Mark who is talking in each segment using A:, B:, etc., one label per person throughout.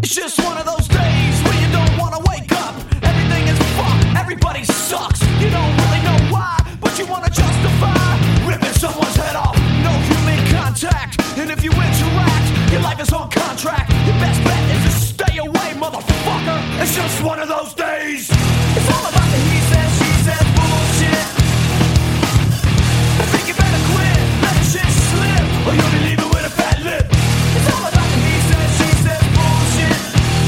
A: It's just one of those days where you don't wanna wake up. Everything is fucked, everybody sucks. You don't really know why, but you wanna justify ripping someone's head off. No human contact, and if you interact, your life is on contract. Your best bet is to stay away, motherfucker. It's just one of those days. It's all about the he says, she says bullshit. I think you better quit, let the shit slip, or you'll be leaving with a fat lip. It's all about the he says, she says bullshit.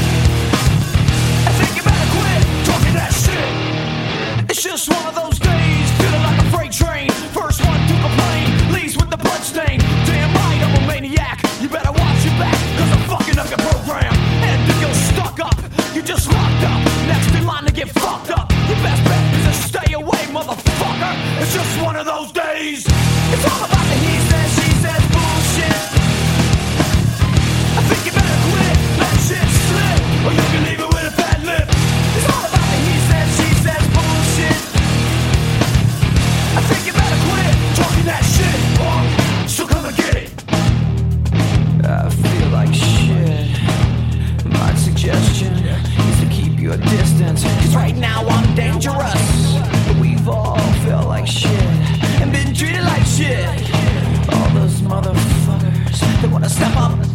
A: I think you better quit talking that shit. It's just one of those days, feeling like a freight train. First one to complain, leaves with the bloodstain. Damn right, I'm a maniac. You better watch your back, cause I'm fucking up your program. And if you're stuck up, you're just locked up. Next in line to get fucked up. Your best bet is to stay away, motherfucker. It's just one of those days. It's all about the he says, she says bullshit. I think you better quit, let shit slip, or you can leave it with a bad lip. It's all about the he says, she says bullshit. I think you better quit talking that shit, so come and get it. I feel like shit. My suggestion is to keep your distance, cause right now I'm dangerous. We've all felt like shit and been treated like shit. All those motherfuckers that wanna step up